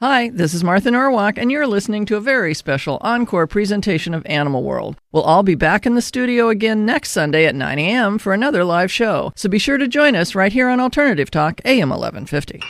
Hi, this is Martha Norwalk, and you're listening to a very special encore presentation of Animal World. We'll all be back in the studio again next Sunday at 9 a.m. for another live show, so be sure to join us right here on Alternative Talk, AM 1150.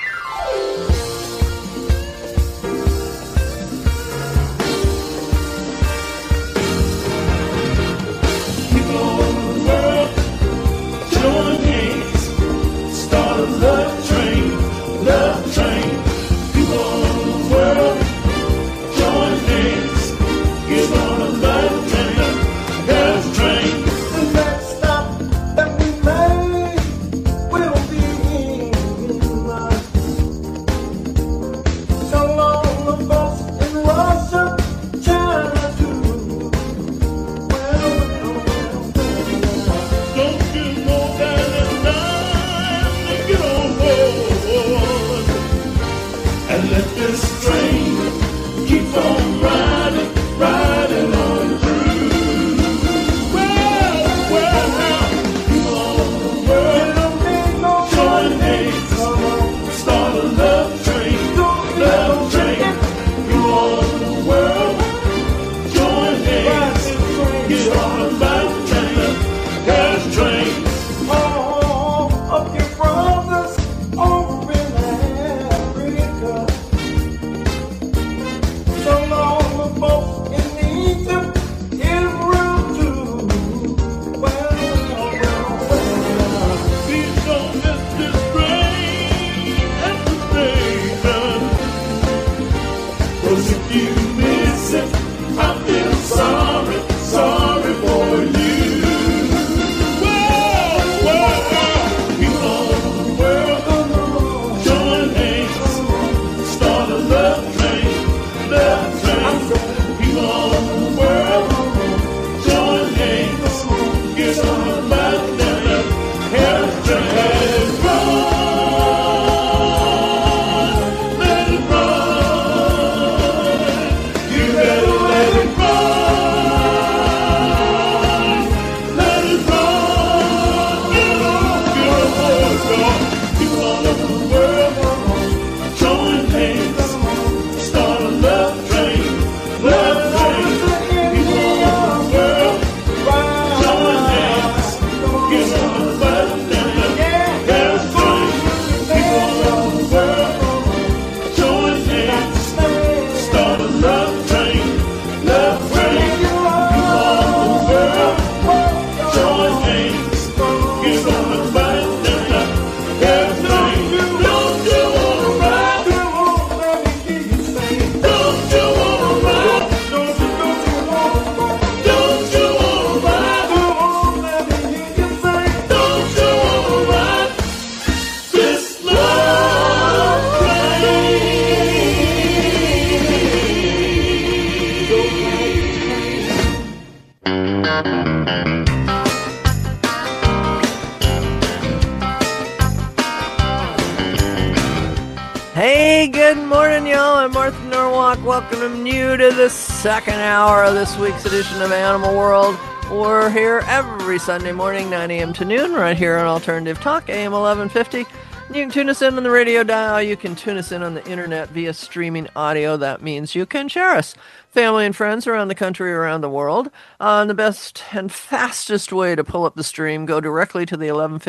Hey, good morning, y'all. I'm Martha Norwalk. Welcome you to the second hour of this week's edition of Animal World. We're here every Sunday morning, 9 a.m. to noon, right here on Alternative Talk, AM 1150. You can tune us in on the radio dial. You can tune us in on the internet via streaming audio. That means you can share us, family and friends around the country, around the world. The best and fastest way to pull up the stream, go directly to the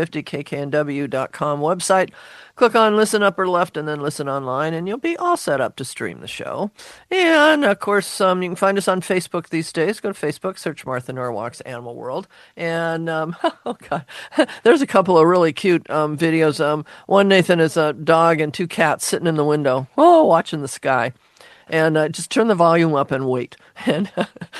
1150kknw.com website. Click on Listen Upper Left and then Listen Online, and you'll be all set up to stream the show. And, of course, you can find us on Facebook these days. Go to Facebook, search Martha Norwalk's Animal World. And, oh, God, there's a couple of really cute videos. One, Nathan, is a dog and two cats sitting in the window, watching the sky. And just turn the volume up and wait. And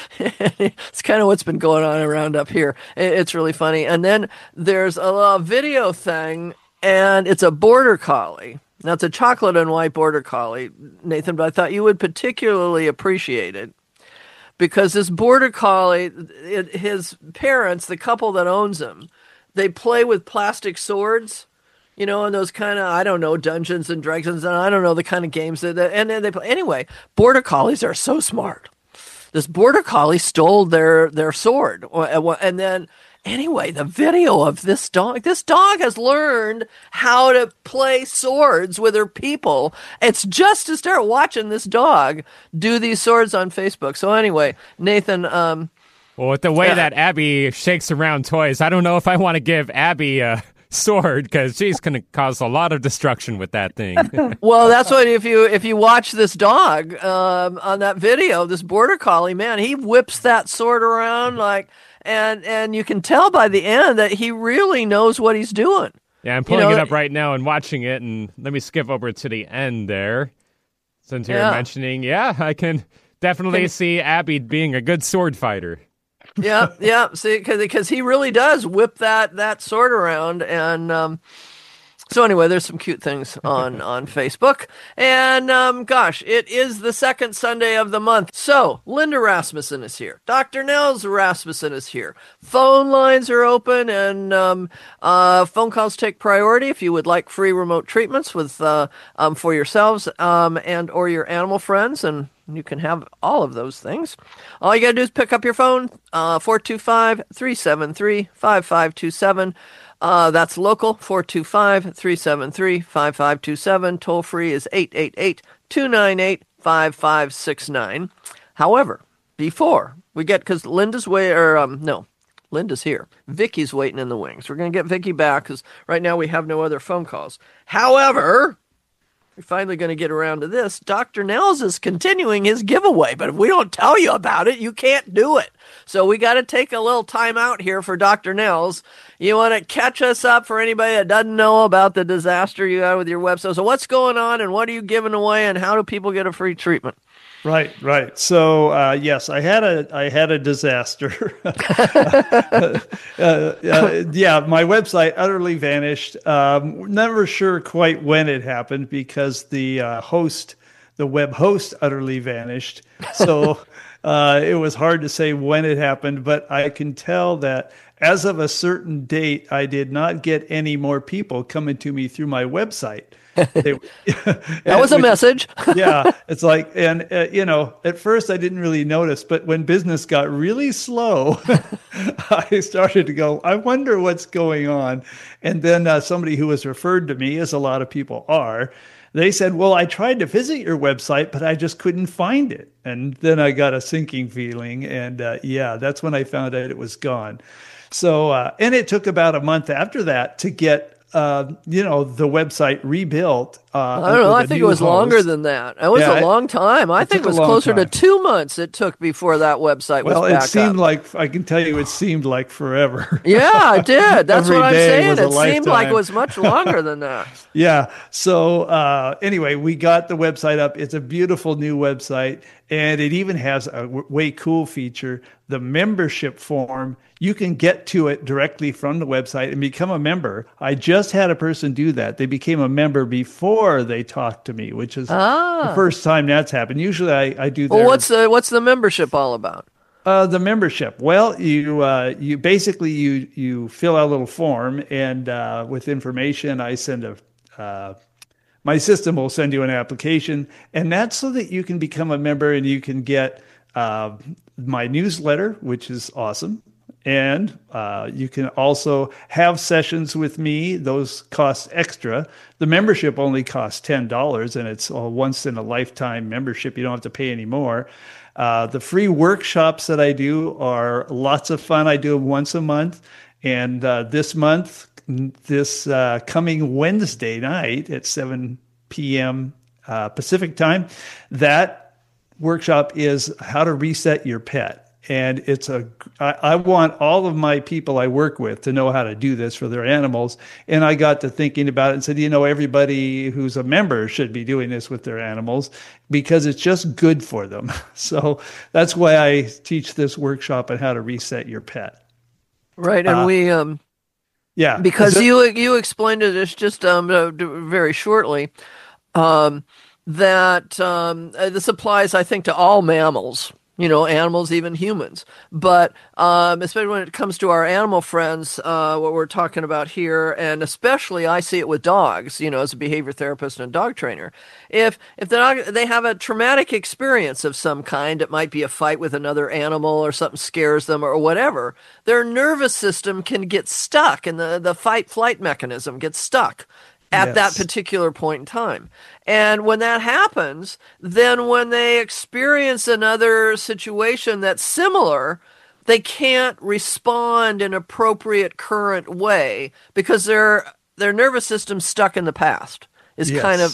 it's kind of what's been going on around up here. It's really funny. And then there's a video thing, and it's a border collie. Now, it's a chocolate and white border collie, Nathan, but I thought you would particularly appreciate it because this border collie, his parents, the couple that owns him, they play with plastic swords, you know, and those kind of, I don't know, Dungeons and Dragons, and I don't know, the kind of games that and then they play. Anyway, border collies are so smart. This border collie stole their sword, and then Anyway, the video of this dog has learned how to play swords with her people. It's just to start watching this dog do these swords on Facebook. So anyway, Nathan, well, with the way that Abby shakes around toys, I don't know if I want to give Abby a sword, because she's going to cause a lot of destruction with that thing. Well, that's what if you watch this dog on that video, this border collie, man, he whips that sword around and you can tell by the end that he really knows what he's doing. Yeah, I'm pulling it up right now and watching it, and let me skip over to the end there. Since you're mentioning, I can definitely see Abby being a good sword fighter. Yeah. See, because he really does whip that sword around, and so anyway, there's some cute things on Facebook, and gosh, it is the second Sunday of the month. So Linda Rasmussen is here. Dr. Nels Rasmussen is here. Phone lines are open, and phone calls take priority if you would like free remote treatments with for yourselves and or your animal friends, and you can have all of those things. All you got to do is pick up your phone, 425-373-5527. That's local, 425-373-5527. Toll free is 888-298-5569. However, before we get, because Linda's Linda's here. Vicky's waiting in the wings. We're going to get Vicky back because right now we have no other phone calls. However, we're finally going to get around to this. Dr. Nels is continuing his giveaway, but if we don't tell you about it, you can't do it. So we got to take a little time out here for Dr. Nels. You want to catch us up for anybody that doesn't know about the disaster you had with your website. So what's going on, and what are you giving away, and how do people get a free treatment? Right. So yes, I had a disaster. My website utterly vanished. Never sure quite when it happened because the web host utterly vanished. So it was hard to say when it happened, but I can tell that as of a certain date, I did not get any more people coming to me through my website. That was a message. Yeah, it's like, and at first I didn't really notice, but when business got really slow, I started to go, I wonder what's going on. And then somebody who was referred to me, as a lot of people are, they said, well, I tried to visit your website, but I just couldn't find it. And then I got a sinking feeling, and that's when I found out it was gone. So, and it took about a month after that to get the website rebuilt. I don't know. I think it was longer than that. It was a long time. I think it was closer to 2 months it took before that website was back up. Well, it seemed like, I can tell you, it seemed like forever. Yeah, it did. That's what I'm saying. It seemed like it was much longer than that. Yeah. So anyway, we got the website up. It's a beautiful new website, and it even has a way cool feature, the membership form. You can get to it directly from the website and become a member. I just had a person do that. They became a member before they talked to me, which is the first time that's happened. Usually I do that. Well, what's the membership all about? The membership. Well, you basically you fill out a little form, and with information, I send my system will send you an application, and that's so that you can become a member and you can get my newsletter, which is awesome. And you can also have sessions with me. Those cost extra. The membership only costs $10, and it's a once in a lifetime membership. You don't have to pay any more. The free workshops that I do are lots of fun. I do them once a month. And this month, this coming Wednesday night at 7 p.m. Pacific time, that workshop is how to reset your pet. And I want all of my people I work with to know how to do this for their animals. And I got to thinking about it and said, everybody who's a member should be doing this with their animals because it's just good for them. So that's why I teach this workshop on how to reset your pet. Right. And we, because you explained it just very shortly, that this applies, I think, to all mammals. animals, even humans. But especially when it comes to our animal friends, what we're talking about here, and especially I see it with dogs, as a behavior therapist and a dog trainer. If the dog, they have a traumatic experience of some kind, it might be a fight with another animal or something scares them or whatever, their nervous system can get stuck, and the fight-flight mechanism gets stuck at that particular point in time. And when that happens, then when they experience another situation that's similar, they can't respond in appropriate current way because their nervous system's stuck in the past. Is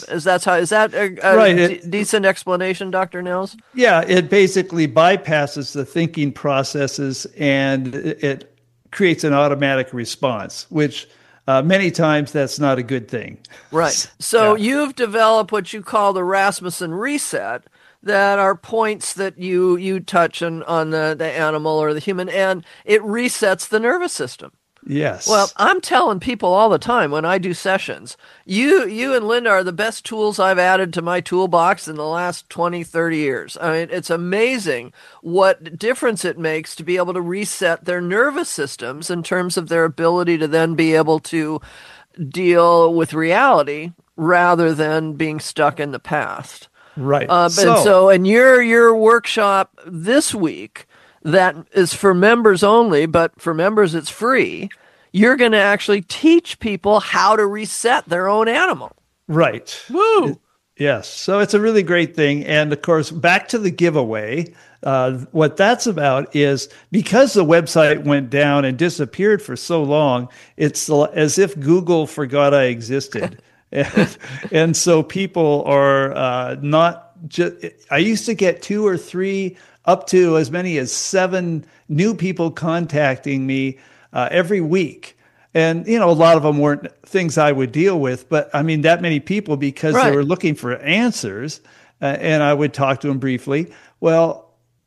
that a decent explanation, Dr. Nels? Yeah, it basically bypasses the thinking processes and it creates an automatic response, which many times that's not a good thing. Right. So you've developed what you call the Rasmussen reset, that are points that you touch on the animal or the human, and it resets the nervous system. Yes. Well, I'm telling people all the time when I do sessions, you and Linda are the best tools I've added to my toolbox in the last 20, 30 years. I mean, it's amazing what difference it makes to be able to reset their nervous systems in terms of their ability to then be able to deal with reality rather than being stuck in the past. Right. And your workshop this week, that is for members only, but for members it's free. You're going to actually teach people how to reset their own animal. Right. Woo! Yes. So it's a really great thing. And of course, back to the giveaway, what that's about is because the website went down and disappeared for so long, it's as if Google forgot I existed. and so people are not just, I used to get 2 or 3 up to as many as 7 new people contacting me every week. And, a lot of them weren't things I would deal with, but I mean, that many people because they were looking for answers and I would talk to them briefly. Well,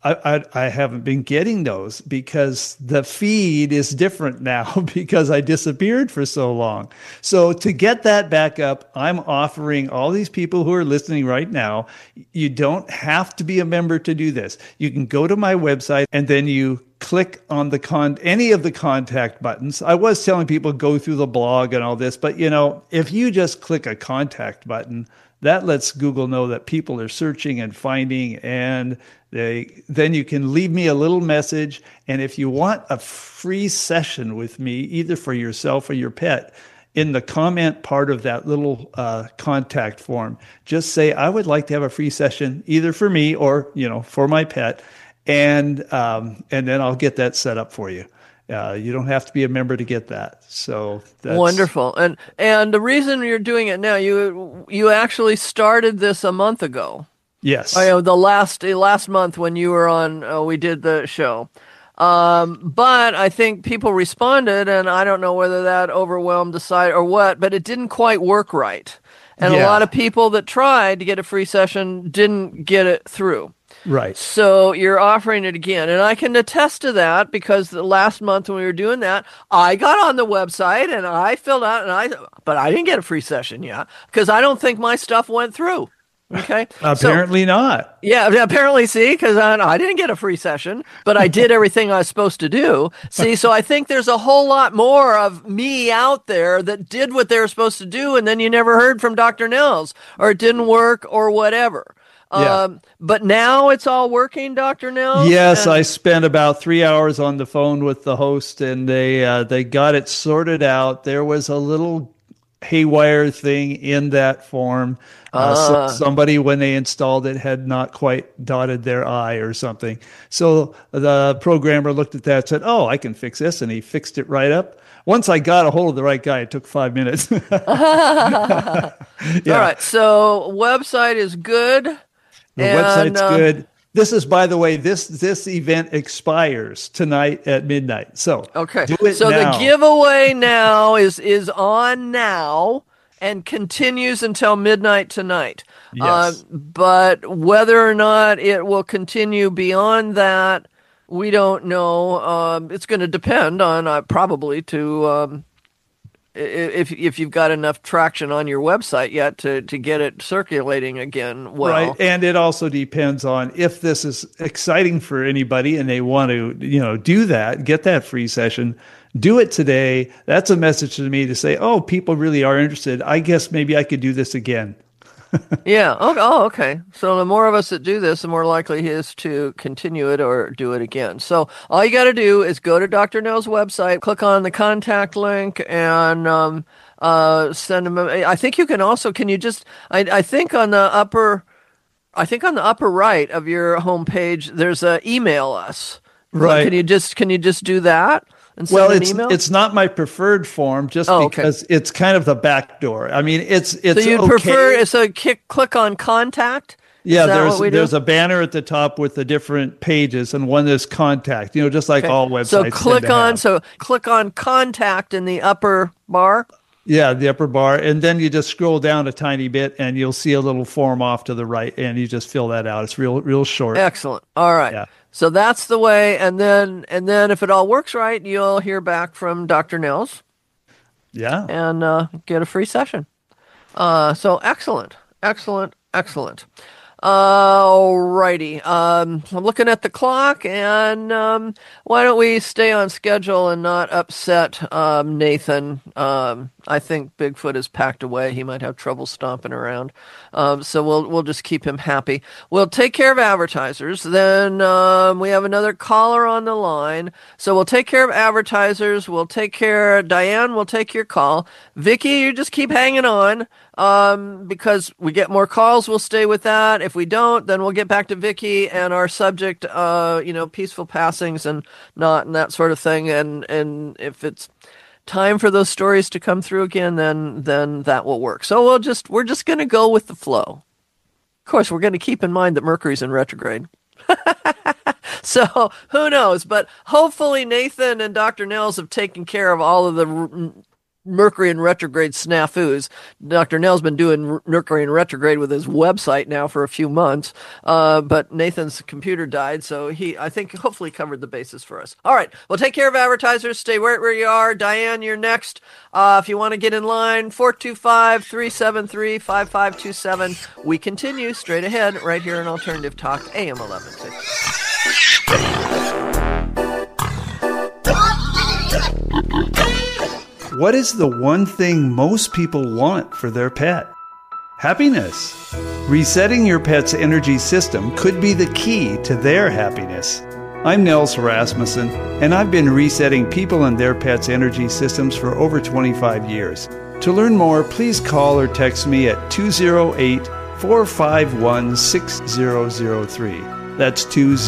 I haven't been getting those because the feed is different now because I disappeared for so long. So to get that back up, I'm offering all these people who are listening right now, you don't have to be a member to do this. You can go to my website and then you click on any of the contact buttons. I was telling people go through the blog and all this, but if you just click a contact button, that lets Google know that people are searching and finding, and then you can leave me a little message. And if you want a free session with me, either for yourself or your pet, in the comment part of that little contact form, just say, I would like to have a free session either for me or, for my pet. And then I'll get that set up for you. You don't have to be a member to get that. So that's wonderful. And the reason you're doing it now, you actually started this a month ago. Yes. The last month when you were on, we did the show. But I think people responded, and I don't know whether that overwhelmed the site or what, but it didn't quite work right. And a lot of people that tried to get a free session didn't get it through. Right. So you're offering it again. And I can attest to that because the last month when we were doing that, I got on the website and I filled out but I didn't get a free session yet because I don't think my stuff went through. Okay. Apparently not. Yeah, apparently, see, because I didn't get a free session, but I did everything I was supposed to do. See, so I think there's a whole lot more of me out there that did what they were supposed to do, and then you never heard from Dr. Nels, or it didn't work, or whatever. But now it's all working, Dr. Nels? Yes, I spent about 3 hours on the phone with the host, and they got it sorted out. There was a little haywire thing in that form. So somebody, when they installed it, had not quite dotted their I or something. So the programmer looked at that and said, I can fix this. And he fixed it right up. Once I got a hold of the right guy, it took 5 minutes. All right. So website is good. The website's good. This is, by the way, this event expires tonight at midnight. So okay. Do it so now. The giveaway now is on now and continues until midnight tonight. Yes. But whether or not it will continue beyond that, we don't know. It's going to depend on probably to if you've got enough traction on your website yet to get it circulating again well. Right. And it also depends on if this is exciting for anybody and they want to, do that, get that free session, do it today. That's a message to me to say, oh, people really are interested. I guess maybe I could do this again. Yeah. Oh, okay. So the more of us that do this, the more likely he is to continue it or do it again. So all you got to do is go to Dr. Nell's website, click on the contact link, and send him. I think you can also. Can you just? I think on the upper right of your homepage, there's a email us. Right. Can you just do that? Well, it's not my preferred form just because it's kind of the back door. I mean, it's so you'd okay. prefer click on contact? Yeah, there's a banner at the top with the different pages, and one is contact. Just like all websites. Click on contact in the upper bar. Yeah, the upper bar, and then you just scroll down a tiny bit, and you'll see a little form off to the right, and you just fill that out. It's real short. Excellent. All right. Yeah. So that's the way, and then if it all works right, you'll hear back from Dr. Nels. Yeah. And get a free session. So excellent. Alrighty. I'm looking at the clock, and why don't we stay on schedule and not upset Nathan? I think Bigfoot is packed away. He might have trouble stomping around. So we'll just keep him happy. We'll take care of advertisers. Then we have another caller on the line. So we'll take care of advertisers. Diane will take your call. Vicki, you just keep hanging on. Because we get more calls, we'll stay with that. If we don't, then we'll get back to Vicki and our subject, peaceful passings and that sort of thing. And if it's time for those stories to come through again, then that will work. So we're just going to go with the flow. Of course, we're going to keep in mind that Mercury's in retrograde. So who knows? But hopefully Nathan and Dr. Nels have taken care of all of the Mercury in retrograde snafus. Dr. Nell's been doing Mercury in retrograde with his website now for a few months, but Nathan's computer died, so I think hopefully covered the bases for us. All right, well, take care of advertisers. Stay where you are. Diane, you're next. If you want to get in line, 425-373-5527. We continue straight ahead right here on Alternative Talk, AM 1150. What is the one thing most people want for their pet? Happiness. Resetting your pet's energy system could be the key to their happiness. I'm Nels Rasmussen, and I've been resetting people and their pets' energy systems for over 25 years. To learn more, please call or text me at 208-451-6003. That's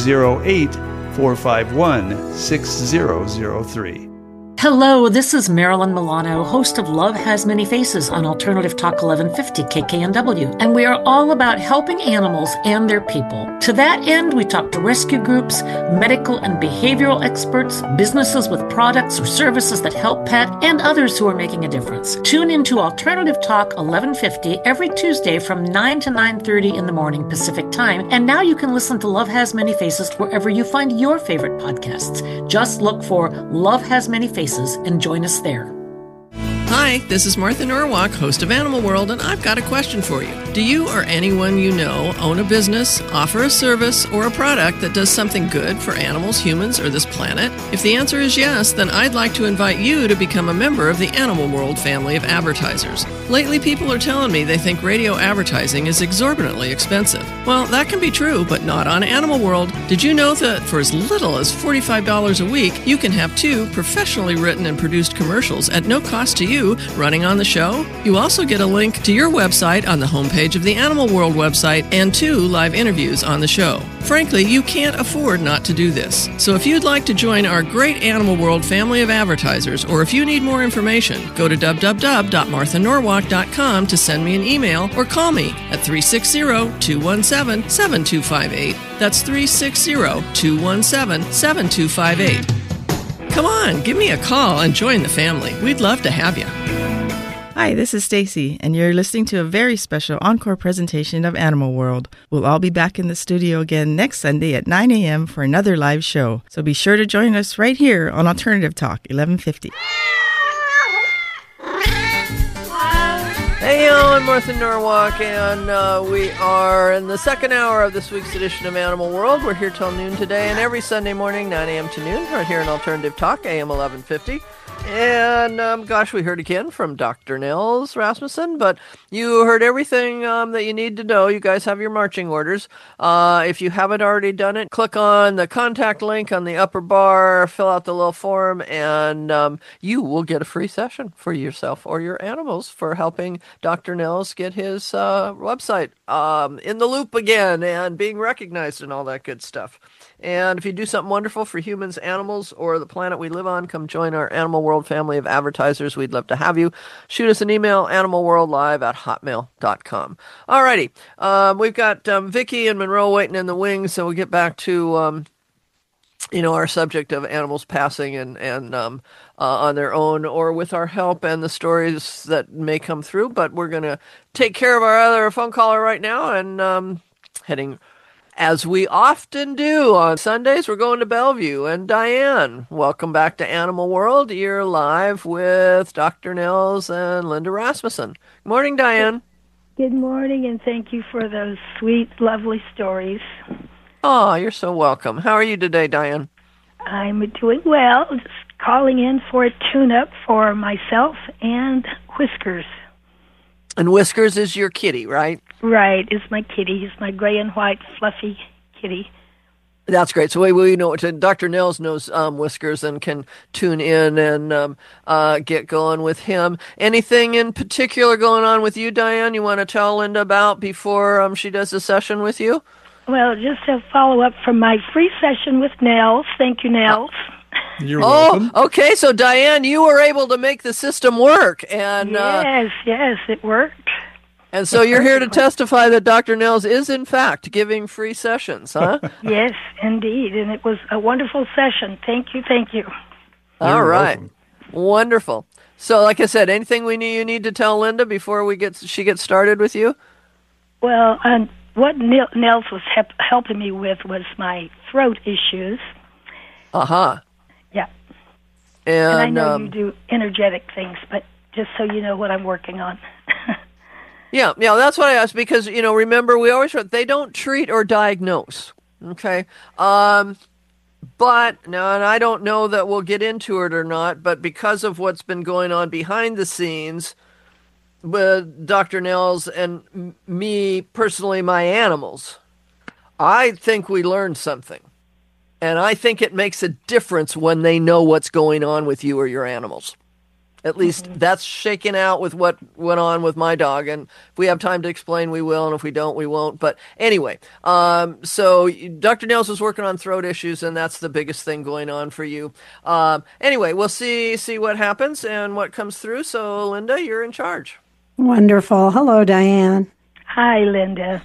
208-451-6003. Hello, this is Marilyn Milano, host of Love Has Many Faces on Alternative Talk 1150 KKNW, and we are all about helping animals and their people. To that end, we talk to rescue groups, medical and behavioral experts, businesses with products or services that help pet, and others who are making a difference. Tune into Alternative Talk 1150 every Tuesday from 9 to 9:30 in the morning Pacific Time, and now you can listen to Love Has Many Faces wherever you find your favorite podcasts. Just look for Love Has Many Faces and join us there. Hi, this is Martha Norwalk, host of Animal World, and I've got a question for you. Do you or anyone you know own a business, offer a service, or a product that does something good for animals, humans, or this planet? If the answer is yes, then I'd like to invite you to become a member of the Animal World family of advertisers. Lately, people are telling me they think radio advertising is exorbitantly expensive. Well, that can be true, but not on Animal World. Did you know that for as little as $45 a week, you can have 2 professionally written and produced commercials at no cost to you running on the show? You also get a link to your website on the homepage of the Animal World website and 2 live interviews on the show. Frankly, you can't afford not to do this. So if you'd like to join our great Animal World family of advertisers, or if you need more information, go to www.marthanorwalk.com to send me an email or call me at 360-217-7258. That's 360-217-7258. Come on, give me a call and join the family. We'd love to have you. Hi, this is Stacy, and you're listening to a very special encore presentation of Animal World. We'll all be back in the studio again next Sunday at 9 a.m. for another live show. So be sure to join us right here on Alternative Talk 1150. I'm Martha Norwalk, and we are in the second hour of this week's edition of Animal World. We're here till noon today, and every Sunday morning, 9 a.m. to noon, right here in Alternative Talk, AM 1150. And, we heard again from Dr. Nils Rasmussen, but you heard everything that you need to know. You guys have your marching orders. If you haven't already done it, click on the contact link on the upper bar, fill out the little form, and you will get a free session for yourself or your animals for helping Dr. Nils get his website in the loop again and being recognized and all that good stuff. And if you do something wonderful for humans, animals, or the planet we live on, come join our Animal World family of advertisers. We'd love to have you. Shoot us an email, animalworldlive@hotmail.com. All righty. We've got Vicki and Monroe waiting in the wings, so we'll get back to our subject of animals passing and on their own or with our help and the stories that may come through. But we're going to take care of our other phone caller right now and heading, as we often do on Sundays, we're going to Bellevue. And Diane, welcome back to Animal World. You're live with Dr. Nils and Linda Rasmussen. Good morning, Diane. Good morning, and thank you for those sweet, lovely stories. Oh, you're so welcome. How are you today, Diane? I'm doing well. Just calling in for a tune-up for myself and Whiskers. And Whiskers is your kitty, right? Right, is my kitty. He's my gray and white fluffy kitty. That's great. So we know Dr. Nils knows Whiskers and can tune in and get going with him. Anything in particular going on with you, Diane, you want to tell Linda about before she does the session with you? Well, just a follow-up from my free session with Nels. Thank you, Nels. You're welcome. Okay. So, Diane, you were able to make the system work. And yes, it worked. And so you're here to testify that Dr. Nils is, in fact, giving free sessions, huh? Yes, indeed. And it was a wonderful session. Thank you. All right. Welcome. Wonderful. So, like I said, anything you need to tell Linda before she gets started with you? Well, what Nels was helping me with was my throat issues. Uh-huh. Yeah. And I know you do energetic things, but just so you know what I'm working on. Yeah, that's what I asked because, remember, we always wrote, they don't treat or diagnose, okay? But, now, and I don't know that we'll get into it or not, but because of what's been going on behind the scenes with Dr. Nils and me, personally, my animals, I think we learned something. And I think it makes a difference when they know what's going on with you or your animals. At least that's shaken out with what went on with my dog. And if we have time to explain, we will. And if we don't, we won't. But anyway, so Dr. Nils is working on throat issues, and that's the biggest thing going on for you. Anyway, we'll see what happens and what comes through. So, Linda, you're in charge. Wonderful. Hello, Diane. Hi, Linda.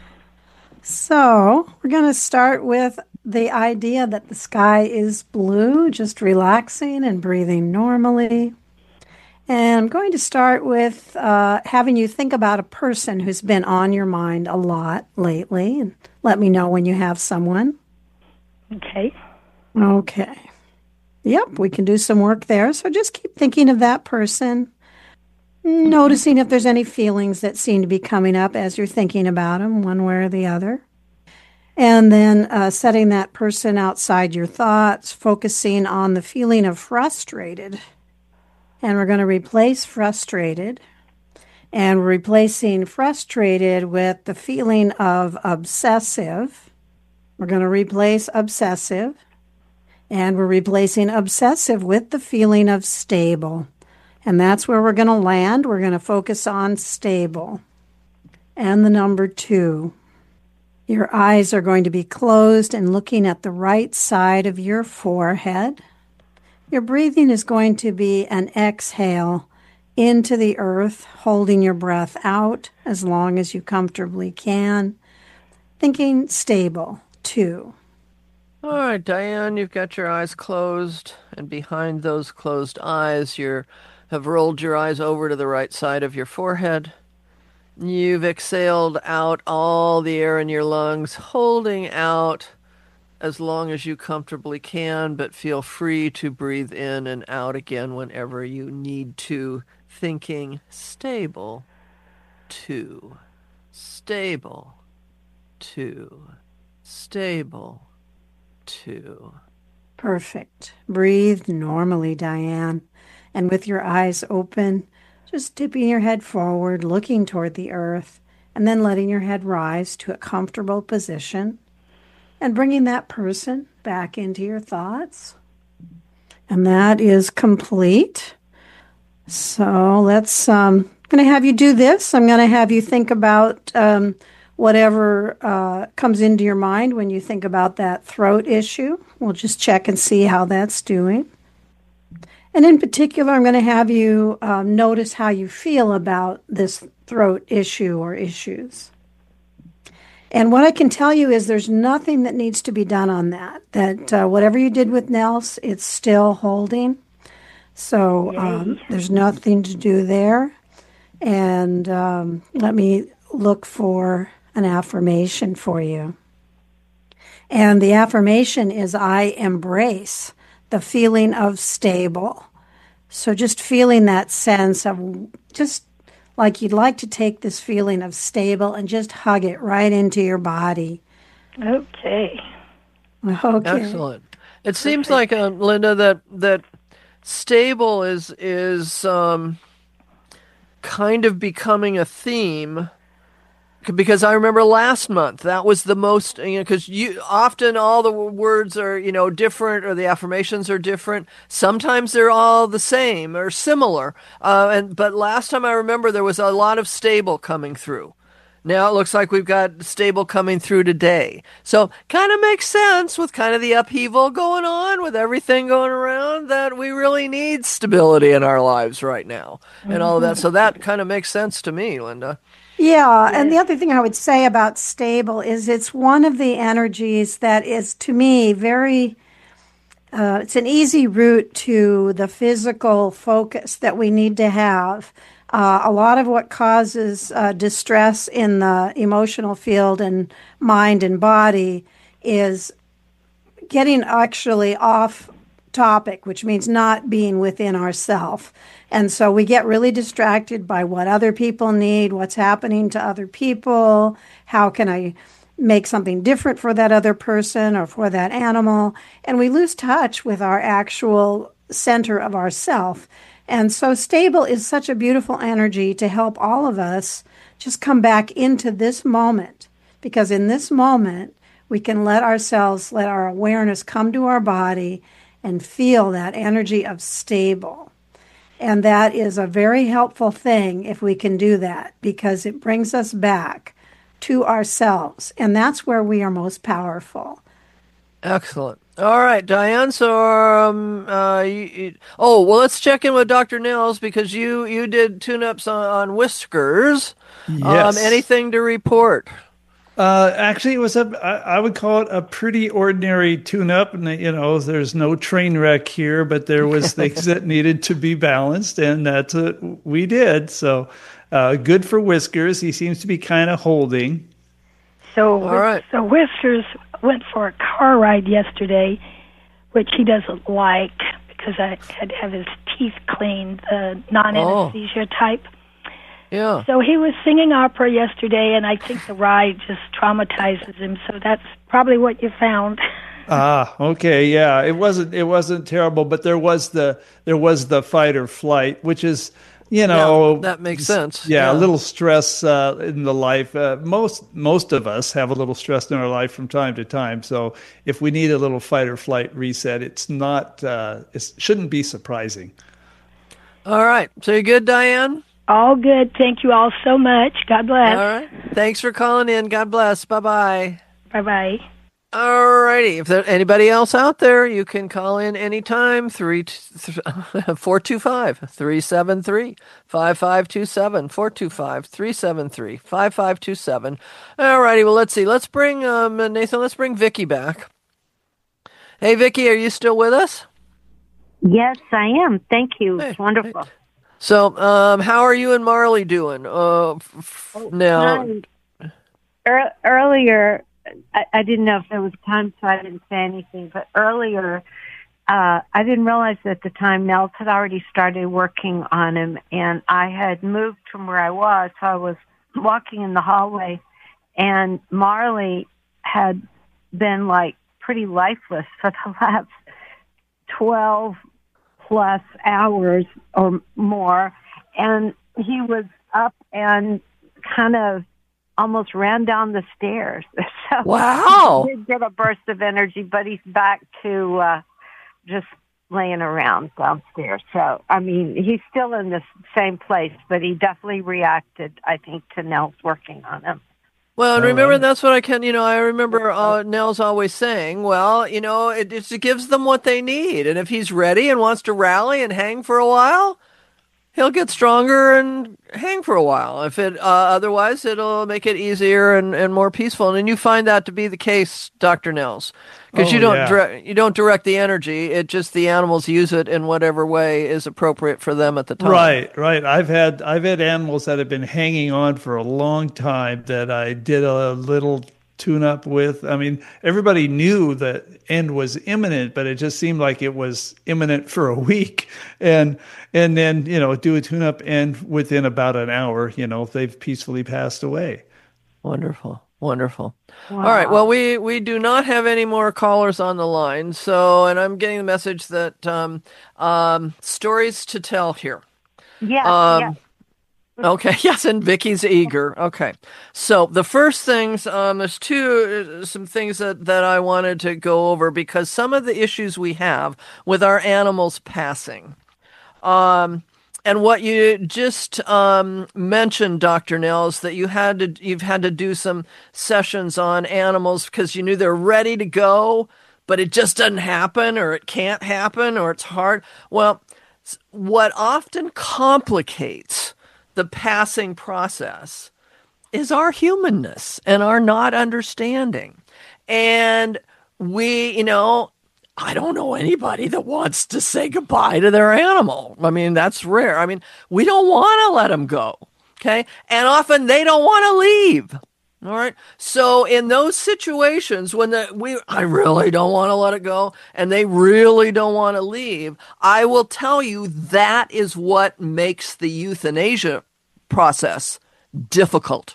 So we're going to start with the idea that the sky is blue, just relaxing and breathing normally. And I'm going to start with having you think about a person who's been on your mind a lot lately. And let me know when you have someone. Okay. Okay. Yep, we can do some work there. So just keep thinking of that person, noticing if there's any feelings that seem to be coming up as you're thinking about them, one way or the other. And then setting that person outside your thoughts, focusing on the feeling of frustrated. And we're going to replace frustrated. And we're replacing frustrated with the feeling of obsessive. We're going to replace obsessive. And we're replacing obsessive with the feeling of stable. And that's where we're going to land. We're going to focus on stable. And the number 2. Your eyes are going to be closed and looking at the right side of your forehead. Your breathing is going to be an exhale into the earth, holding your breath out as long as you comfortably can. Thinking stable, 2. All right, Diane, you've got your eyes closed, and behind those closed eyes, you have rolled your eyes over to the right side of your forehead. You've exhaled out all the air in your lungs, holding out as long as you comfortably can, but feel free to breathe in and out again whenever you need to, thinking stable. 2, stable, 2, stable, 2. Perfect. Breathe normally, Diane. And with your eyes open, just dipping your head forward, looking toward the earth, and then letting your head rise to a comfortable position and bringing that person back into your thoughts. And that is complete. So let's, I'm going to have you do this. I'm going to have you think about whatever comes into your mind when you think about that throat issue. We'll just check and see how that's doing. And in particular, I'm going to have you notice how you feel about this throat issue or issues. And what I can tell you is there's nothing that needs to be done on that. That whatever you did with Nels, it's still holding. So there's nothing to do there. And let me look for an affirmation for you. And the affirmation is, I embrace the feeling of stable. So just feeling that sense of just like you'd like to take this feeling of stable and just hug it right into your body. Okay. Excellent. It seems like, Linda, that stable is kind of becoming a theme, because I remember last month that was the most, because you often all the words are different, or the affirmations are different. Sometimes they're all the same or similar, but last time I remember there was a lot of stable coming through. Now it looks like we've got stable coming through today. So kind of makes sense with kind of the upheaval going on, with everything going around, that we really need stability in our lives right now and all of that. So that kind of makes sense to me, Linda. Yeah, and the other thing I would say about stable is it's one of the energies that is, to me, very, it's an easy route to the physical focus that we need to have. A lot of what causes distress in the emotional field and mind and body is getting actually off topic, which means not being within ourself. And so we get really distracted by what other people need, what's happening to other people, how can I make something different for that other person or for that animal, and we lose touch with our actual center of ourself. And so stable is such a beautiful energy to help all of us just come back into this moment, because in this moment we can let our awareness come to our body and feel that energy of stable. And that is a very helpful thing if we can do that, because it brings us back to ourselves. And that's where we are most powerful. Excellent. All right, Diane. So, let's check in with Dr. Nels, because you did tune-ups on whiskers. Yes. Anything to report? Actually, it was I would call it a pretty ordinary tune-up, and there's no train wreck here, but there was things that needed to be balanced, and that's what we did. So, good for Whiskers. He seems to be kind of holding. So, all right. So Whiskers went for a car ride yesterday, which he doesn't like because I had to have his teeth cleaned, the non-anesthesia type. Yeah. So he was singing opera yesterday, and I think the ride just traumatizes him. So that's probably what you found. Okay, yeah. It wasn't terrible, but there was the fight or flight, which is, that makes sense. Yeah, a little stress in the life. Most of us have a little stress in our life from time to time. So if we need a little fight or flight reset, it's not. It shouldn't be surprising. All right. So you good, Diane? All good. Thank you all so much. God bless. All right. Thanks for calling in. God bless. Bye-bye. Bye-bye. All righty. If there's anybody else out there, you can call in anytime, 425-373-5527, 425-373-5527. All righty. Well, let's see. Let's bring, Nathan, let's bring Vicki back. Hey, Vicki, are you still with us? Yes, I am. Thank you. Hey, it's wonderful. Hey. So, how are you and Marley doing now? Earlier, I didn't know if there was time, so I didn't say anything. But earlier, I didn't realize at the time Nels had already started working on him, and I had moved from where I was, so I was walking in the hallway, and Marley had been like pretty lifeless for the last 12 plus hours or more, and he was up and kind of almost ran down the stairs. So wow. He did get a burst of energy, but he's back to just laying around downstairs. So, I mean, he's still in the same place, but he definitely reacted, I think, to Nels working on him. Well, and remember, that's what I remember Nels always saying, well, it gives them what they need. And if he's ready and wants to rally and hang for a while, he'll get stronger and hang for a while. If it otherwise, it'll make it easier and more peaceful. And you find that to be the case, Dr. Nels, because you don't direct the energy. It just the animals use it in whatever way is appropriate for them at the time. Right. I've had animals that have been hanging on for a long time that I did a little tune-up with. I mean, everybody knew the end was imminent, but it just seemed like it was imminent for a week. And then, do a tune-up, and within about an hour, they've peacefully passed away. Wonderful. Wow. All right. Well, we do not have any more callers on the line. So, and I'm getting the message that stories to tell here. Yeah. Okay, yes, and Vicky's eager. Okay, so the first things, there's some things that I wanted to go over, because some of the issues we have with our animals passing, and what you just mentioned, Dr. Nels, that you've had to do some sessions on animals because you knew they're ready to go, but it just doesn't happen, or it can't happen, or it's hard. Well, what often complicates the passing process is our humanness and our not understanding. And we, I don't know anybody that wants to say goodbye to their animal. I mean, that's rare. I mean, we don't want to let them go. Okay. And often they don't want to leave. All right. So in those situations when I really don't want to let it go and they really don't want to leave, I will tell you that is what makes the euthanasia process difficult.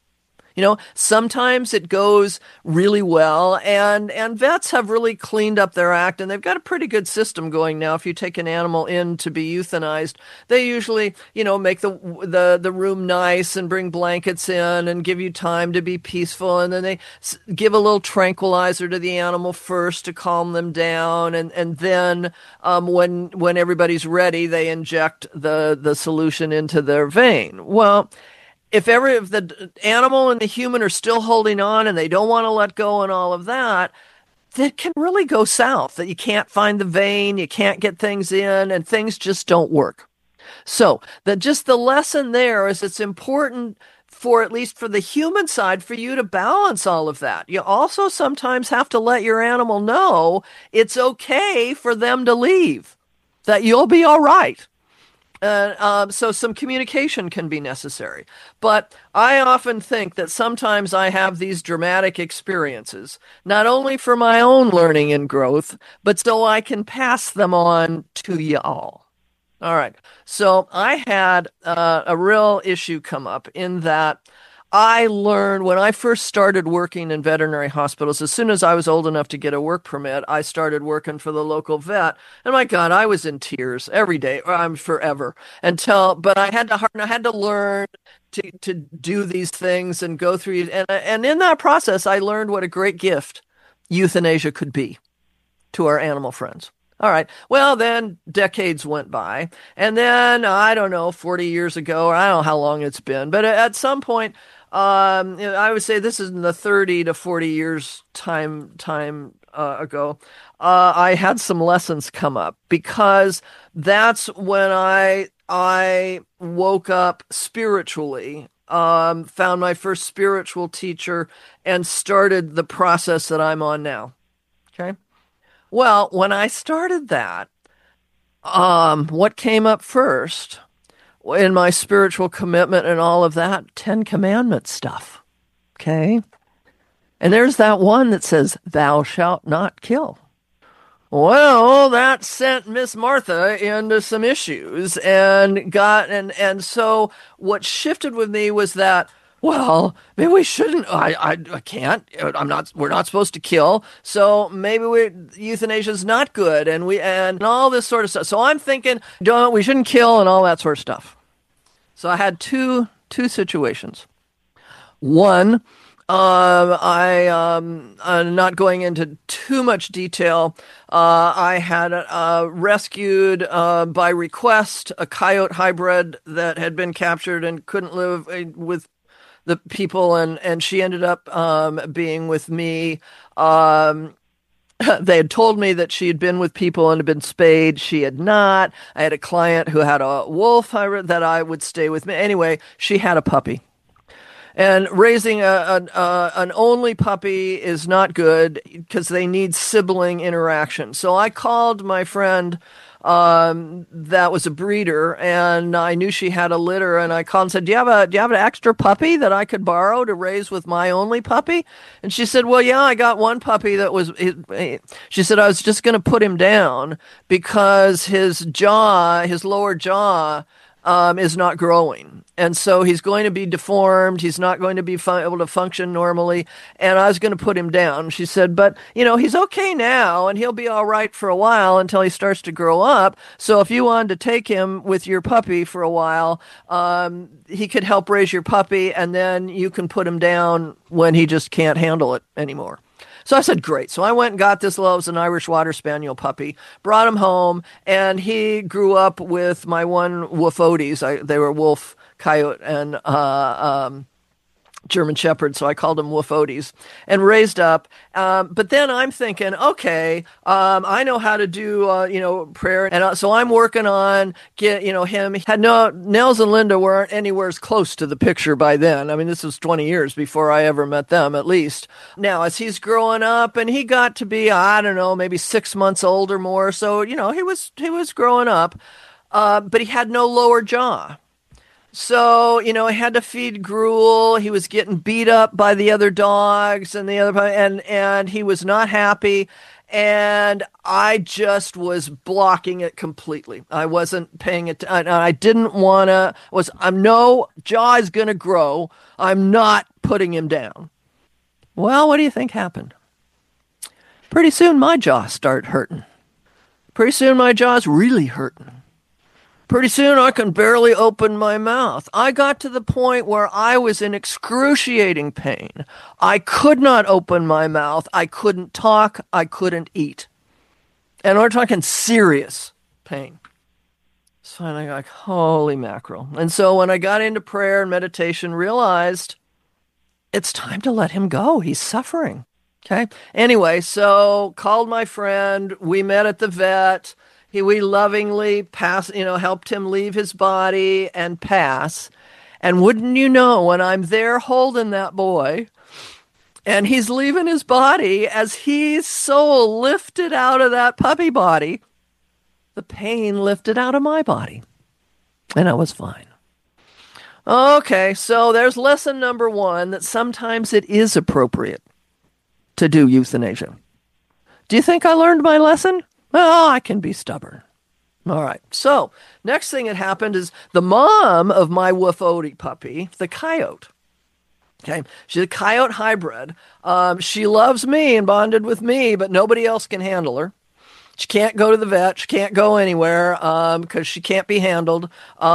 Sometimes it goes really well, and vets have really cleaned up their act, and they've got a pretty good system going now. If you take an animal in to be euthanized, they usually, make the room nice and bring blankets in and give you time to be peaceful, and then they give a little tranquilizer to the animal first to calm them down, and then when everybody's ready, they inject the solution into their vein. Well, if the animal and the human are still holding on and they don't want to let go and all of that, that can really go south, that you can't find the vein, you can't get things in, and things just don't work. So the lesson there is it's important at least for the human side, for you to balance all of that. You also sometimes have to let your animal know it's okay for them to leave, that you'll be all right. So some communication can be necessary. But I often think that sometimes I have these dramatic experiences, not only for my own learning and growth, but so I can pass them on to you all. All right. So I had a real issue come up in that I learned when I first started working in veterinary hospitals, as soon as I was old enough to get a work permit, I started working for the local vet. And my God, I was in tears every day, forever, but I had to learn to do these things and go through. And in that process, I learned what a great gift euthanasia could be to our animal friends. All right. Well, then decades went by. And then, I don't know, 40 years ago, or I don't know how long it's been, but at some point, I would say this is in the 30 to 40 years time ago, I had some lessons come up, because that's when I woke up spiritually, found my first spiritual teacher, and started the process that I'm on now. Okay. Well, when I started that, what came up first in my spiritual commitment and all of that, 10 Commandments stuff. Okay. And there's that one that says, thou shalt not kill. Well, that sent Miss Martha into some issues and so what shifted with me was that, well, maybe we shouldn't. I can't. We're not supposed to kill. So maybe euthanasia is not good, and all this sort of stuff. So I'm thinking, we shouldn't kill and all that sort of stuff. So I had two situations. One, I'm not going into too much detail. I had rescued by request a coyote hybrid that had been captured and couldn't live with the people, and she ended up being with me. They had told me that she had been with people and had been spayed. She had not. I had a client who had a wolf hybrid that I would stay with me. Anyway, she had a puppy. And raising an only puppy is not good because they need sibling interaction. So I called my friend that was a breeder, and I knew she had a litter, and I called and said, do you have an extra puppy that I could borrow to raise with my only puppy? And she said, well, yeah, I got one puppy that was, she said, I was just going to put him down because his lower jaw is not growing. And so he's going to be deformed. He's not going to be able to function normally. And I was going to put him down. She said, but, he's okay now and he'll be all right for a while until he starts to grow up. So if you wanted to take him with your puppy for a while, he could help raise your puppy and then you can put him down when he just can't handle it anymore. So I said, great. So I went and got this. It was an Irish Water Spaniel puppy, brought him home, and he grew up with my one Wolfotes. They were wolf, coyote, and German Shepherd, so I called him Wolfotes, and raised up. But then I'm thinking, okay, I know how to do, prayer. And so I'm working on him. He had Nels and Linda weren't anywhere as close to the picture by then. I mean, this was 20 years before I ever met them, at least. Now, as he's growing up, and he got to be, I don't know, maybe 6 months old or more. So, he was growing up, but he had no lower jaw. So, I had to feed gruel. He was getting beat up by the other dogs and and he was not happy. And I just was blocking it completely. I wasn't paying it. I didn't want to, no jaw is going to grow. I'm not putting him down. Well, what do you think happened? Pretty soon my jaw started hurting. Pretty soon my jaw's really hurting. Pretty soon I can barely open my mouth. I got to the point where I was in excruciating pain. I could not open my mouth. I couldn't talk. I couldn't eat. And we're talking serious pain. So I'm like, holy mackerel. And so when I got into prayer and meditation, realized it's time to let him go. He's suffering. Okay. Anyway, so called my friend. We met at the vet. We lovingly helped him leave his body and pass. And wouldn't you know, when I'm there holding that boy, and he's leaving his body, as his soul lifted out of that puppy body, the pain lifted out of my body. And I was fine. Okay, so there's lesson number 1, that sometimes it is appropriate to do euthanasia. Do you think I learned my lesson? Well, I can be stubborn. All right. So next thing that happened is the mom of my Wolfote puppy, the coyote. Okay. She's a coyote hybrid. She loves me and bonded with me, but nobody else can handle her. She can't go to the vet. She can't go anywhere because she can't be handled.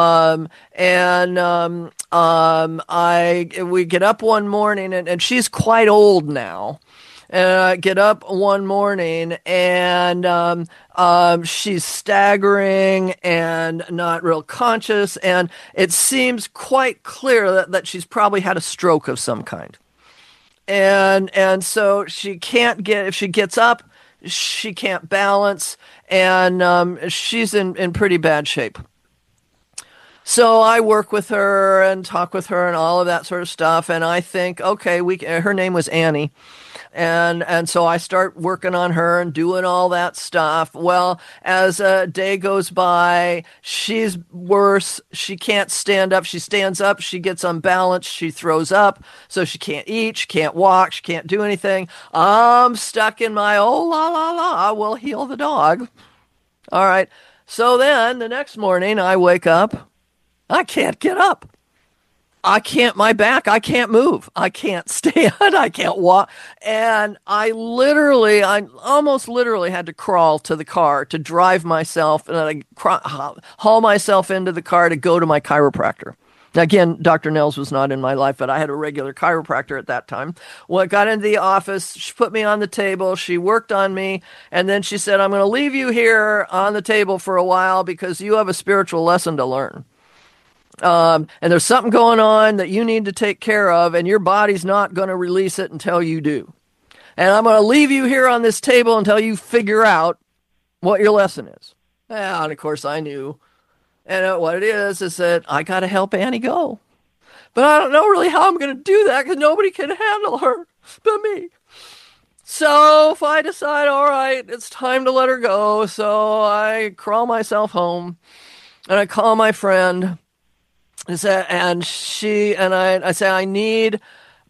We get up one morning, and she's quite old now. And I get up one morning and she's staggering and not real conscious. And it seems quite clear that she's probably had a stroke of some kind. And so she can't if she gets up, she can't balance. And she's in pretty bad shape. So I work with her and talk with her and all of that sort of stuff. And I think, okay, her name was Annie. And so I start working on her and doing all that stuff. Well, as a day goes by, she's worse. She can't stand up. She stands up. She gets unbalanced. She throws up. So she can't eat. She can't walk. She can't do anything. I'm stuck in my, we'll heal the dog. All right. So then the next morning I wake up. I can't get up. I can't move. I can't stand. I can't walk. And I almost literally had to crawl to the car to drive myself, and I haul myself into the car to go to my chiropractor. Again, Dr. Nels was not in my life, but I had a regular chiropractor at that time. Well, I got into the office. She put me on the table. She worked on me. And then she said, I'm going to leave you here on the table for a while because you have a spiritual lesson to learn. And there's something going on that you need to take care of, and your body's not going to release it until you do. And I'm going to leave you here on this table until you figure out what your lesson is. And of course I knew. And what it is that I got to help Annie go. But I don't know really how I'm going to do that because nobody can handle her but me. So if I decide, all right, it's time to let her go. So I crawl myself home and I call my friend and say, I say, I need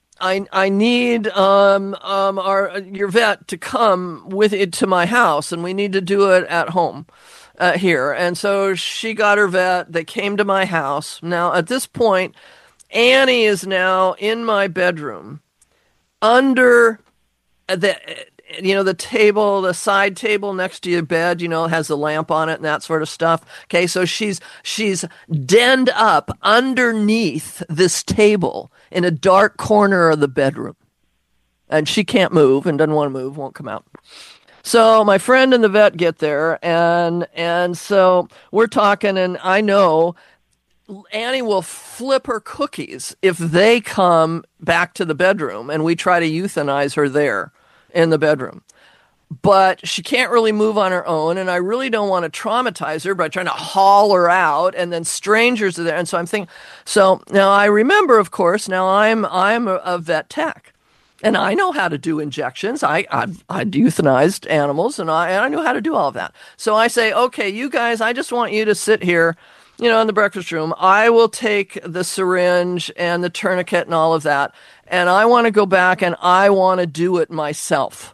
your vet to come with it to my house, and we need to do it at home. Here. And so she got her vet. They came to my house. Now, at this point, Annie is now in my bedroom under the table, the side table next to your bed, has the lamp on it and that sort of stuff. Okay, so she's denned up underneath this table in a dark corner of the bedroom. And she can't move and doesn't want to move, won't come out. So my friend and the vet get there, and so we're talking, and I know Annie will flip her cookies if they come back to the bedroom, and we try to euthanize her there in the bedroom. But she can't really move on her own, and I really don't want to traumatize her by trying to haul her out, and then strangers are there. And so I'm thinking, so now I remember, of course, now I'm a vet tech. And I know how to do injections. I'd euthanized animals, and I knew how to do all of that. So I say, okay, you guys, I just want you to sit here, in the breakfast room. I will take the syringe and the tourniquet and all of that, and I want to go back and I want to do it myself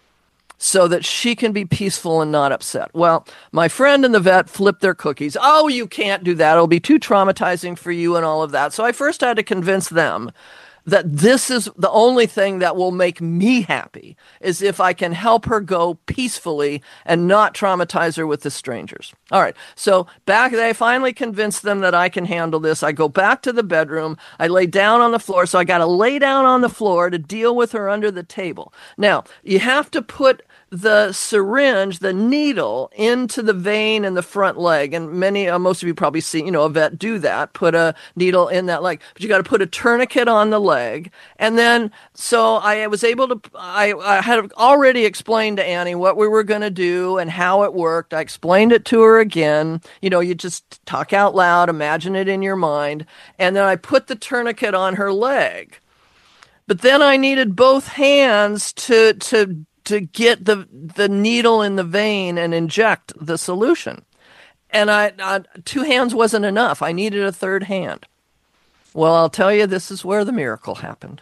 so that she can be peaceful and not upset. Well, my friend and the vet flipped their cookies. Oh, you can't do that. It'll be too traumatizing for you and all of that. So I first had to convince them that this is the only thing that will make me happy, is if I can help her go peacefully and not traumatize her with the strangers. All right, so they finally convinced them that I can handle this. I go back to the bedroom. I lay down on the floor, so I got to lay down on the floor to deal with her under the table. Now, you have to put the syringe, the needle, into the vein in the front leg. And most of you probably see, a vet do that, put a needle in that leg. But you got to put a tourniquet on the leg. And then, so I was able to, I had already explained to Annie what we were going to do and how it worked. I explained it to her again. You just talk out loud, imagine it in your mind. And then I put the tourniquet on her leg. But then I needed both hands to get the needle in the vein and inject the solution. And two hands wasn't enough. I needed a third hand. Well, I'll tell you, this is where the miracle happened.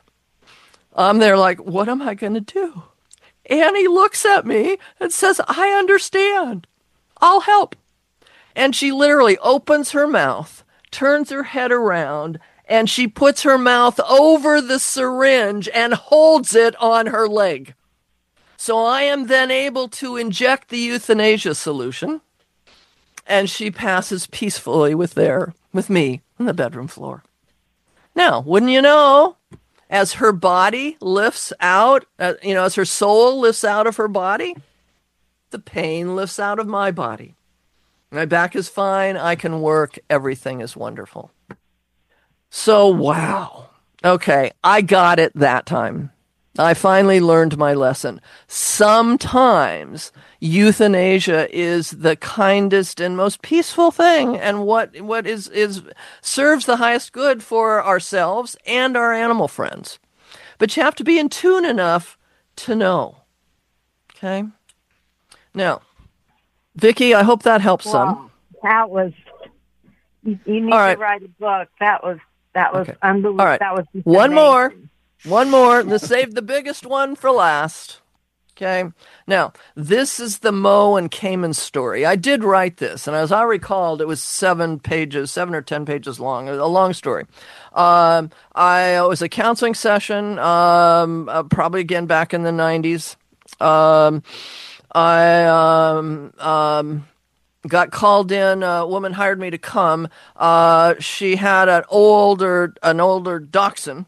I'm there like, what am I going to do? Annie looks at me and says, I understand. I'll help. And she literally opens her mouth, turns her head around, and she puts her mouth over the syringe and holds it on her leg. So I am then able to inject the euthanasia solution, and she passes peacefully with me on the bedroom floor. Now, wouldn't you know, as her body lifts out, as her soul lifts out of her body, the pain lifts out of my body. My back is fine. I can work. Everything is wonderful. So, wow. Okay, I got it that time. I finally learned my lesson. Sometimes euthanasia is the kindest and most peaceful thing, and what serves the highest good for ourselves and our animal friends. But you have to be in tune enough to know. Okay? Now, Vicki, I hope that helps some. That was, you need to write a book. That was okay. Unbelievable. All right. That was One more. Let's save the biggest one for last. Okay. Now, this is the Mo and Cayman story. I did write this, and as I recalled, it was 7 or 10 pages long, a long story. It was a counseling session, probably again back in the 90s. I got called in. A woman hired me to come. She had an older dachshund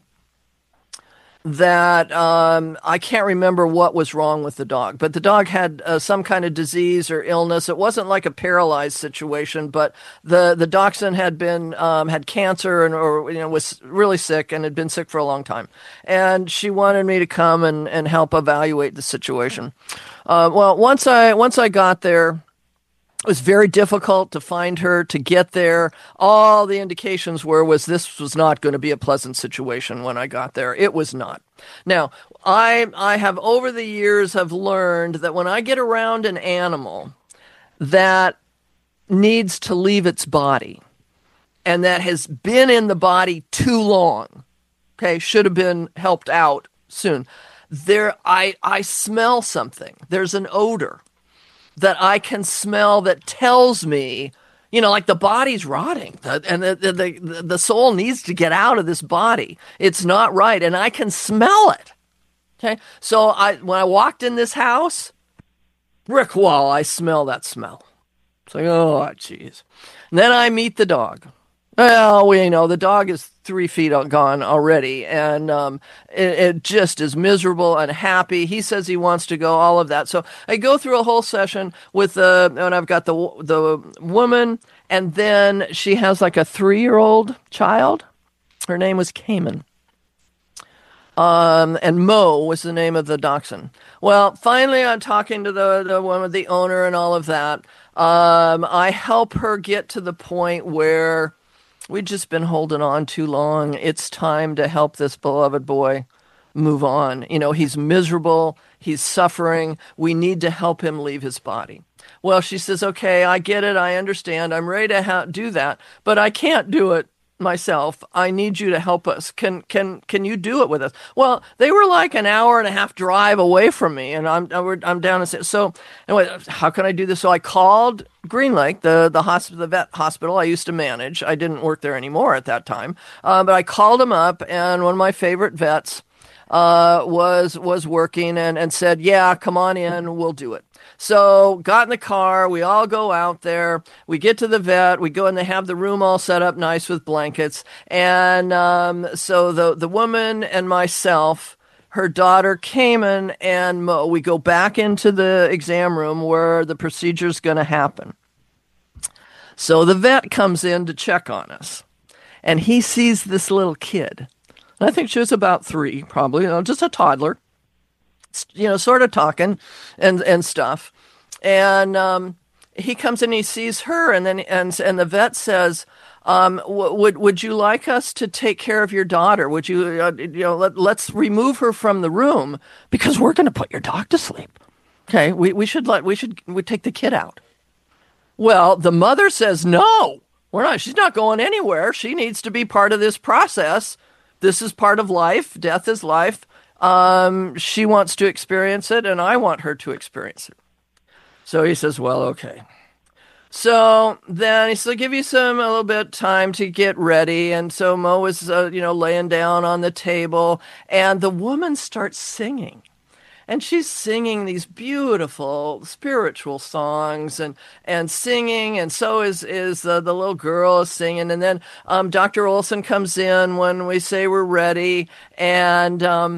that I can't remember what was wrong with the dog, but the dog had some kind of disease or illness. It wasn't like a paralyzed situation, but the dachshund had been had cancer or was really sick and had been sick for a long time. And she wanted me to come and help evaluate the situation. Well, once I got there, it was very difficult to find her, to get there. All the indications this was not going to be a pleasant situation when I got there. It was not. Now, I have over the years have learned that when I get around an animal that needs to leave its body and that has been in the body too long, okay, should have been helped out soon, I smell something. There's an odor that I can smell that tells me, like the body's rotting and the soul needs to get out of this body. It's not right. And I can smell it. Okay. So when I walked in this house, brick wall, I smell that smell. It's like, oh, geez. And then I meet the dog. Well, the dog is 3 feet gone already, and it just is miserable, unhappy. He says he wants to go, all of that. So I go through a whole session and I've got the woman, and then she has like a 3-year-old child. Her name was Cayman. And Mo was the name of the dachshund. Well, finally I'm talking to the woman, the owner, and all of that. I help her get to the point where we've just been holding on too long. It's time to help this beloved boy move on. He's miserable. He's suffering. We need to help him leave his body. Well, she says, okay, I get it. I understand. I'm ready to do that, but I can't do it myself. I need you to help us. Can you do it with us? Well, they were like an hour and a half drive away from me, and I'm down in. So anyway, how can I do this? So I called Green Lake, the vet hospital I used to manage. I didn't work there anymore at that time, but I called him up, and one of my favorite vets was working and said, yeah, come on in, we'll do it. So got in the car, we all go out there, we get to the vet, we go and they have the room all set up nice with blankets. And so the woman and myself, her daughter Cayman, and Mo, we go back into the exam room where the procedure's going to happen. So the vet comes in to check on us, and he sees this little kid. I think she was about 3, probably, just a toddler, sort of talking and stuff. And he comes in, he sees her, and then and the vet says, would you like us to take care of your daughter? Would you, let's remove her from the room because we're going to put your dog to sleep. Okay, we should take the kid out. Well, the mother says, no, we're not. She's not going anywhere. She needs to be part of this process. This is part of life. Death is life. She wants to experience it, and I want her to experience it. So he says, well, okay. So then he said, I'll give you a little bit of time to get ready. And so Mo was, laying down on the table, and the woman starts singing. And she's singing these beautiful spiritual songs and singing, and so is the little girl is singing. And then Dr. Olson comes in when we say we're ready, and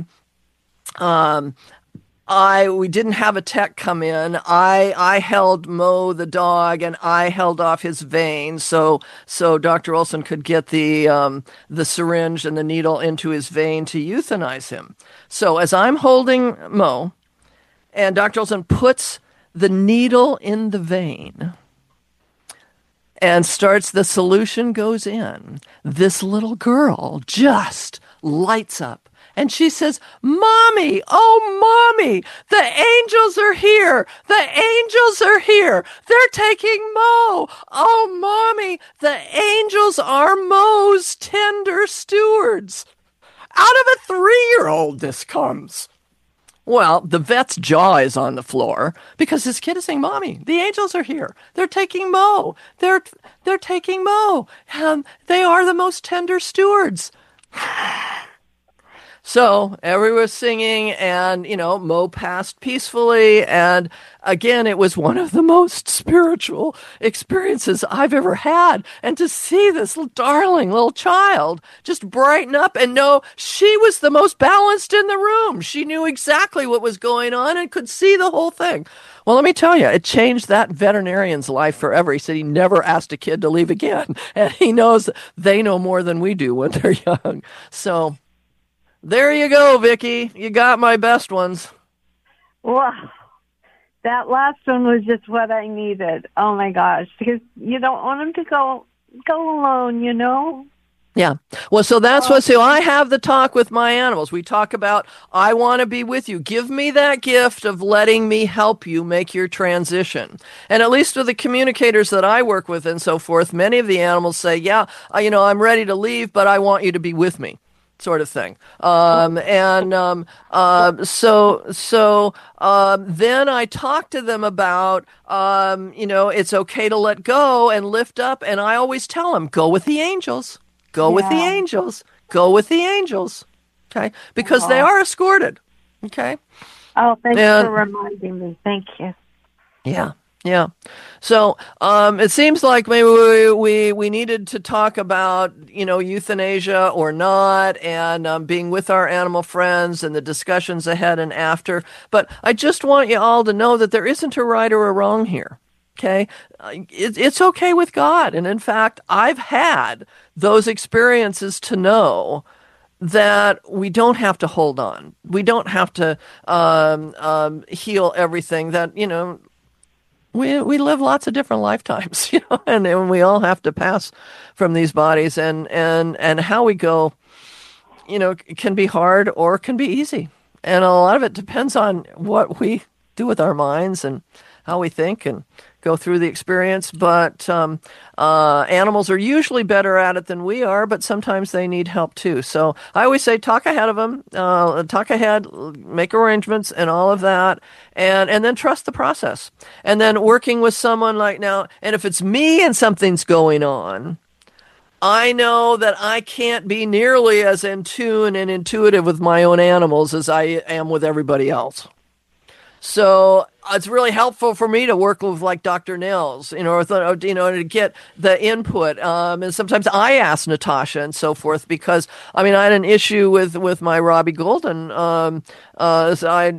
we didn't have a tech come in. I held Mo the dog, and I held off his vein so Dr. Olson could get the syringe and the needle into his vein to euthanize him. So as I'm holding Mo, and Dr. Olson puts the needle in the vein and starts, the solution goes in, this little girl just lights up. And she says, Mommy, oh, Mommy, the angels are here. The angels are here. They're taking Mo. Oh, Mommy, the angels are Mo's tender stewards. Out of a 3-year-old this comes. Well, the vet's jaw is on the floor because his kid is saying, "Mommy, the angels are here. They're taking Mo. They're taking Mo. They are the most tender stewards." So everyone was singing, and, Mo passed peacefully. And again, it was one of the most spiritual experiences I've ever had. And to see this darling little child just brighten up and know she was the most balanced in the room. She knew exactly what was going on and could see the whole thing. Well, let me tell you, it changed that veterinarian's life forever. He said he never asked a kid to leave again. And he knows they know more than we do when they're young. So there you go, Vicki. You got my best ones. Wow. That last one was just what I needed. Oh, my gosh. Because you don't want them to go alone, Yeah. Well, so that's so I have the talk with my animals. We talk about, I want to be with you. Give me that gift of letting me help you make your transition. And at least with the communicators that I work with and so forth, many of the animals say, yeah, I'm ready to leave, but I want you to be with me. Sort of thing. So then I talk to them about, it's okay to let go and lift up. And I always tell them, go with the angels, go with the angels, go with the angels. Okay. Because they are escorted. Okay. Oh, thanks for reminding me. Thank you. Yeah. Yeah. So it seems like maybe we needed to talk about, euthanasia or not, and being with our animal friends and the discussions ahead and after. But I just want you all to know that there isn't a right or a wrong here. Okay. It's okay with God. And in fact, I've had those experiences to know that we don't have to hold on. We don't have to heal everything that, we live lots of different lifetimes, and we all have to pass from these bodies, and how we go, can be hard or can be easy. And a lot of it depends on what we do with our minds and how we think and go through the experience. But animals are usually better at it than we are, but sometimes they need help too. So I always say, talk ahead of them, talk ahead, make arrangements and all of that, and then trust the process. And then working with someone like now, and if it's me and something's going on, I know that I can't be nearly as in tune and intuitive with my own animals as I am with everybody else. So it's really helpful for me to work with like Dr. Nils, to get the input. And sometimes I ask Natasha and so forth because, I had an issue with my Robbie Golden. He has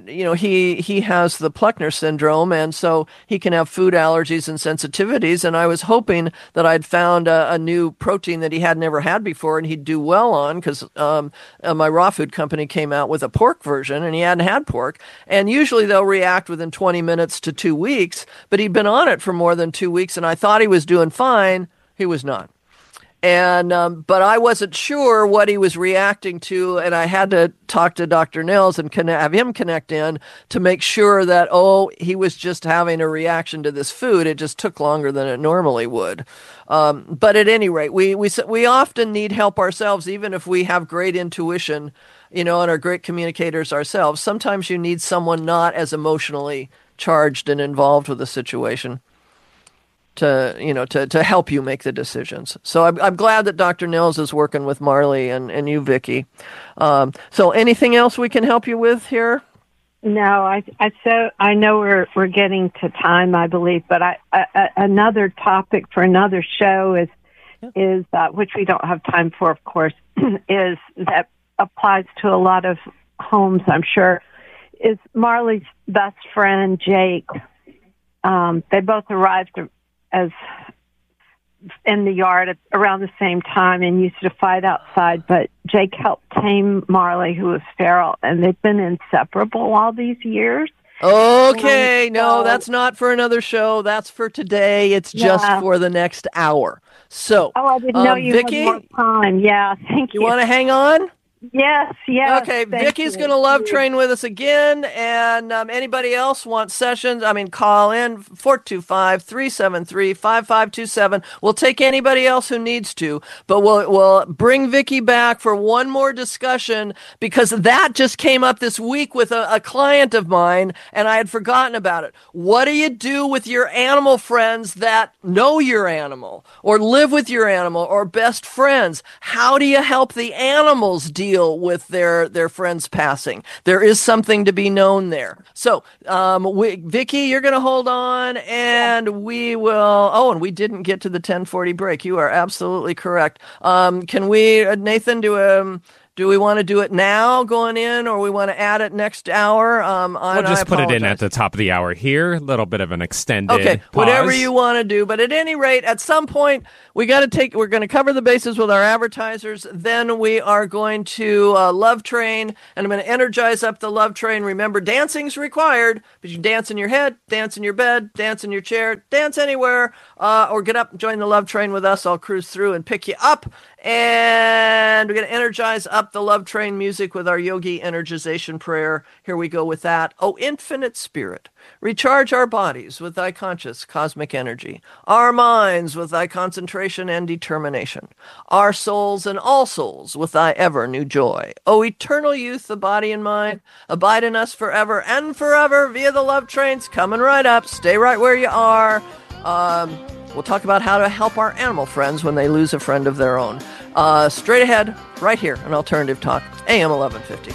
the Pluckner syndrome, and so he can have food allergies and sensitivities. And I was hoping that I'd found a new protein that he had never had before and he'd do well on, because my raw food company came out with a pork version and he hadn't had pork. And usually they'll react within 20 minutes to 2 weeks, but he'd been on it for more than 2 weeks, and I thought he was doing fine. He was not. And but I wasn't sure what he was reacting to, and I had to talk to Dr. Nils and have him connect in to make sure that, he was just having a reaction to this food. It just took longer than it normally would. But at any rate, we often need help ourselves, even if we have great intuition, and are great communicators ourselves. Sometimes you need someone not as emotionally charged and involved with the situation to help you make the decisions. So I'm glad that Dr. Nils is working with Marley and you, Vicki. So anything else we can help you with here? No, I know we're getting to time, I believe, but another topic for another show is which we don't have time for, of course, is that applies to a lot of homes, I'm sure, is Marley's best friend, Jake. They both arrived as in the yard around the same time and used to fight outside, but Jake helped tame Marley, who was feral, and they've been inseparable all these years. Okay, no, that's not for another show. That's for today. It's just for the next hour. So, I didn't know you Vicki, had more time. Yeah, thank you. You want to hang on? Yes. Okay, Vicky's going to love train with us again. And anybody else want sessions? Call in 425-373-5527. We'll take anybody else who needs to, but we'll bring Vicky back for one more discussion, because that just came up this week with a client of mine, and I had forgotten about it. What do you do with your animal friends that know your animal or live with your animal or best friends? How do you help the animals deal with their friends passing? There is something to be known there. So, Vicky, you're going to hold on, and we will. Oh, and we didn't get to the 10:40 break. You are absolutely correct. Can we, Nathan, do we want to do it now going in, or we want to add it next hour? We'll just put it in at the top of the hour here. A little bit of an extended pause. Whatever you want to do. But at any rate, at some point, we're going to cover the bases with our advertisers. Then we are going to Love Train, and I'm going to energize up the Love Train. Remember, dancing's required, but you dance in your head, dance in your bed, dance in your chair, dance anywhere, or get up and join the Love Train with us. I'll cruise through and pick you up. And we're going to energize up the Love Train music with our yogi energization prayer. Here we go with that. Oh, infinite spirit, recharge our bodies with thy conscious cosmic energy, our minds with thy concentration and determination, our souls and all souls with thy ever new joy. O eternal youth, the body and mind, abide in us forever and forever via the Love Trains. Coming right up. Stay right where you are. We'll talk about how to help our animal friends when they lose a friend of their own. Straight ahead, right here on Alternative Talk, AM 1150.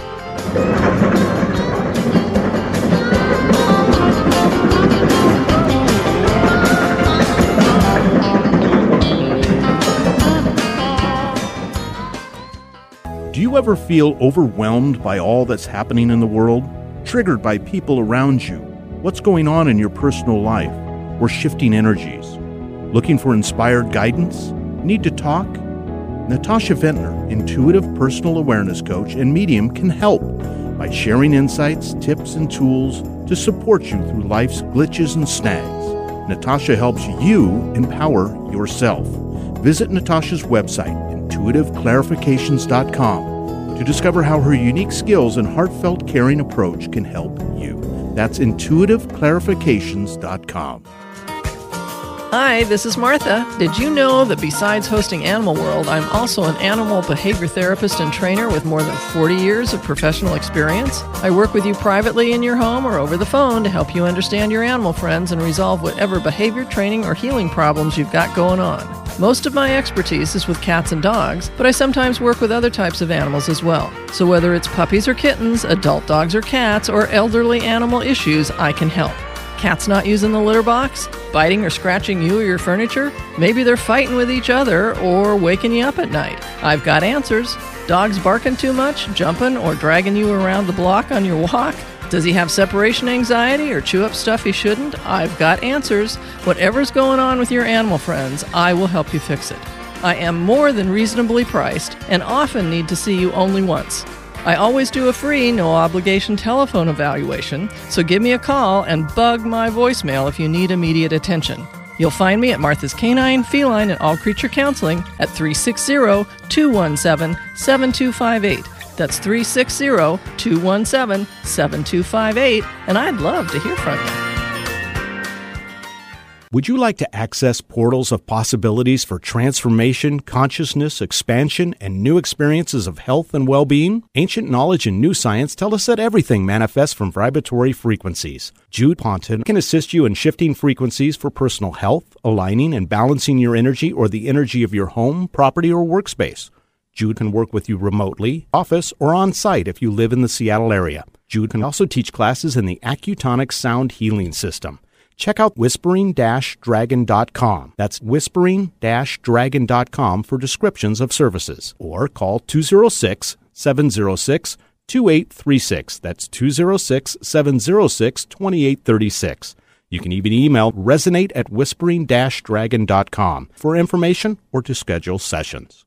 Do you ever feel overwhelmed by all that's happening in the world? Triggered by people around you? What's going on in your personal life? Or shifting energies? Looking for inspired guidance? Need to talk? Natasha Ventnor, intuitive personal awareness coach and medium, can help by sharing insights, tips, and tools to support you through life's glitches and snags. Natasha helps you empower yourself. Visit Natasha's website, intuitiveclarifications.com, to discover how her unique skills and heartfelt caring approach can help you. That's intuitiveclarifications.com. Hi, this is Martha. Did you know that besides hosting Animal World, I'm also an animal behavior therapist and trainer with more than 40 years of professional experience? I work with you privately in your home or over the phone to help you understand your animal friends and resolve whatever behavior training or healing problems you've got going on. Most of my expertise is with cats and dogs, but I sometimes work with other types of animals as well. So whether it's puppies or kittens, adult dogs or cats, or elderly animal issues, I can help. Cats not using the litter box? Biting or scratching you or your furniture? Maybe they're fighting with each other or waking you up at night. I've got answers. Dogs barking too much, jumping or dragging you around the block on your walk? Does he have separation anxiety or chew up stuff he shouldn't? I've got answers. Whatever's going on with your animal friends, I will help you fix it. I am more than reasonably priced and often need to see you only once. I always do a free, no-obligation telephone evaluation, so give me a call and bug my voicemail if you need immediate attention. You'll find me at Martha's Canine, Feline, and All Creature Counseling at 360-217-7258. That's 360-217-7258, and I'd love to hear from you. Would you like to access portals of possibilities for transformation, consciousness, expansion, and new experiences of health and well-being? Ancient knowledge and new science tell us that everything manifests from vibratory frequencies. Jude Ponton can assist you in shifting frequencies for personal health, aligning and balancing your energy or the energy of your home, property, or workspace. Jude can work with you remotely, office, or on-site if you live in the Seattle area. Jude can also teach classes in the Accutonic Sound Healing System. Check out whispering-dragon.com. That's whispering-dragon.com for descriptions of services. Or call 206-706-2836. That's 206-706-2836. You can even email resonate@whispering-dragon.com for information or to schedule sessions.